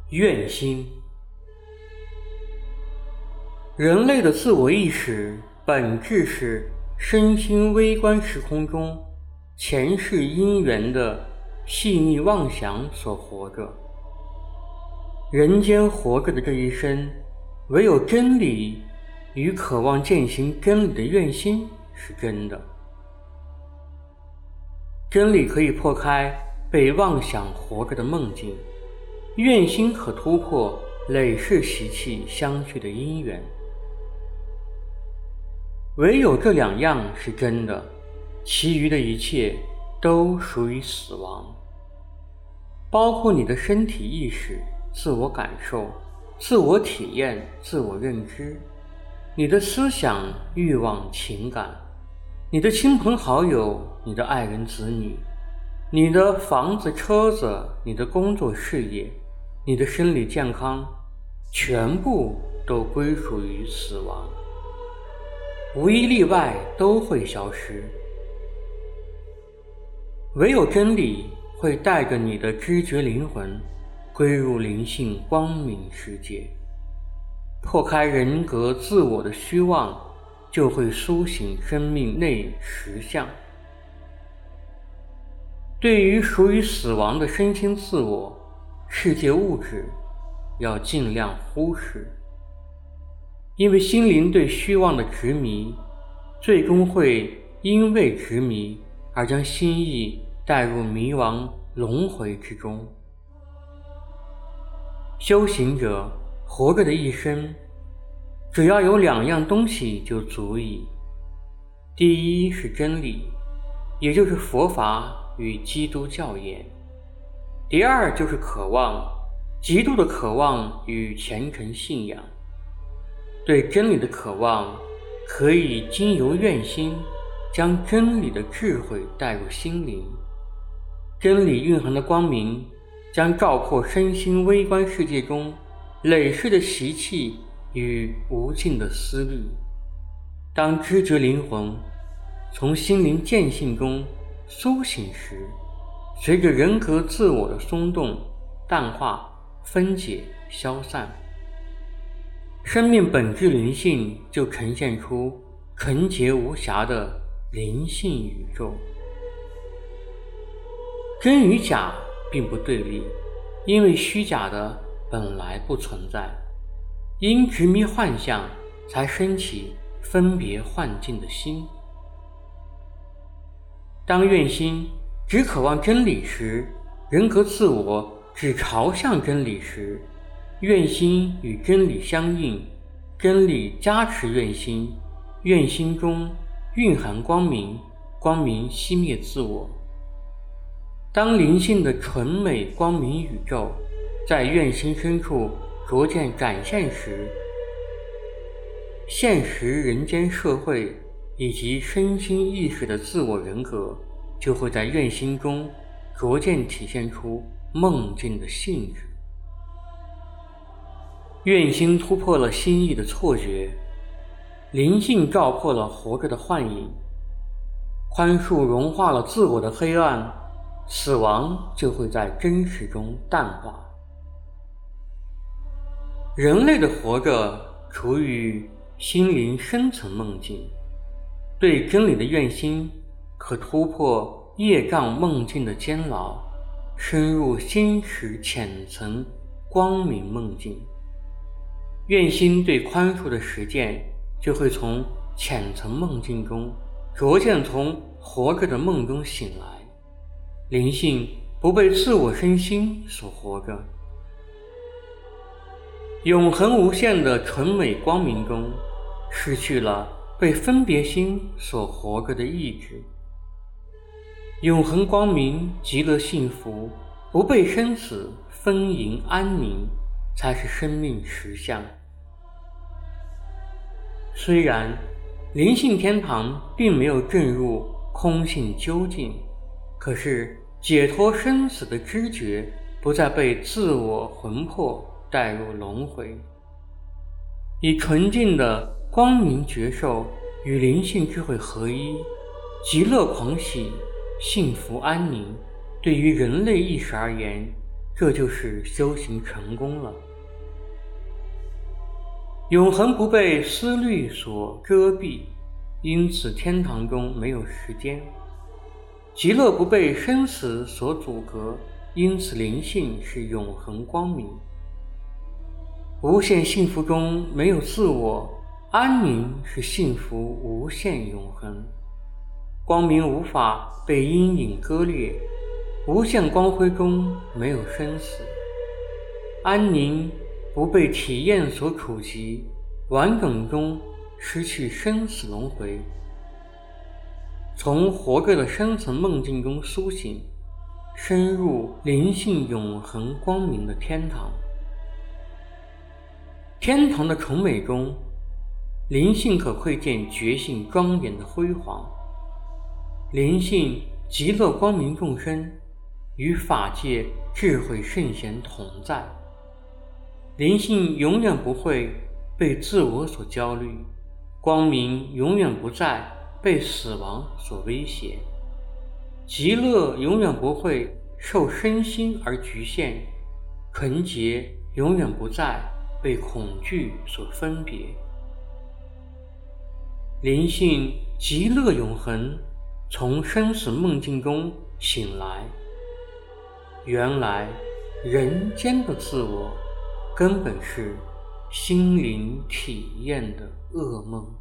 愿心。人类的自我意识本质是身心微观时空中前世因缘的细腻妄想所活着。人间活着的这一生，唯有真理与渴望践行真理的愿心是真的。真理可以破开被妄想活着的梦境，愿心可突破累世习气相续的因缘。唯有这两样是真的，其余的一切都属于死亡，包括你的身体意识、自我感受、自我体验、自我认知，你的思想、欲望、情感，你的亲朋好友，你的爱人子女，你的房子车子，你的工作事业，你的生理健康，全部都归属于死亡，无一例外都会消失。唯有真理会带着你的知觉灵魂归入灵性光明世界，破开人格自我的虚妄，就会苏醒生命内实相。对于属于死亡的身心自我、世界物质，要尽量忽视，因为心灵对虚妄的执迷，最终会因为执迷而将心意带入迷惘轮回之中。修行者活着的一生，只要有两样东西就足矣。第一是真理，也就是佛法与基督教言；第二就是渴望，极度的渴望与虔诚信仰。对真理的渴望，可以经由愿心，将真理的智慧带入心灵。真理蕴含的光明，将照破身心微观世界中累世的习气与无尽的思虑。当知觉灵魂从心灵见性中苏醒时，随着人格自我的松动、淡化、分解、消散，生命本质灵性就呈现出纯洁无瑕的灵性宇宙。真与假并不对立，因为虚假的本来不存在，因执迷幻象才升起分别幻境的心。当愿心只渴望真理时，人格自我只朝向真理时，愿心与真理相应，真理加持愿心，愿心中蕴含光明，光明熄灭自我。当灵性的纯美光明宇宙在愿心深处逐渐展现时，现实人间社会以及身心意识的自我人格，就会在愿心中逐渐体现出梦境的性质。愿心突破了心意的错觉，灵性照破了活着的幻影，宽恕融化了自我的黑暗，死亡就会在真实中淡化。人类的活着处于心灵深层梦境，对真理的愿心可突破业障梦境的监牢，深入心识浅层光明梦境。愿心对宽恕的实践，就会从浅层梦境中逐渐从活着的梦中醒来，灵性不被自我身心所活着。永恒无限的纯美光明中，失去了被分别心所活着的意志。永恒光明极乐幸福，不被生死分淫安宁，才是生命实相。虽然灵性天堂并没有证入空性究竟，可是解脱生死的知觉不再被自我魂魄带入轮回，以纯净的光明觉受与灵性智慧合一，极乐狂喜，幸福安宁，对于人类意识而言， 这就是修行成功了。永恒不被思虑所遮蔽，因此天堂中没有时间；极乐不被生死所阻隔，因此灵性是永恒光明。无限幸福中没有自我，安宁是幸福无限永恒。光明无法被阴影割裂，无限光辉中没有生死。安宁不被体验所触及，完整中失去生死轮回。从活着的深层梦境中苏醒，深入灵性永恒光明的天堂。天堂的崇美中，灵性可窥见觉性庄严的辉煌。灵性极乐光明众生，与法界智慧圣贤同在。灵性永远不会被自我所焦虑，光明永远不再被死亡所威胁，极乐永远不会受身心而局限，纯洁永远不再被恐惧所分别。灵性极乐永恒从生死梦境中醒来，原来人间的自我根本是心灵体验的噩梦。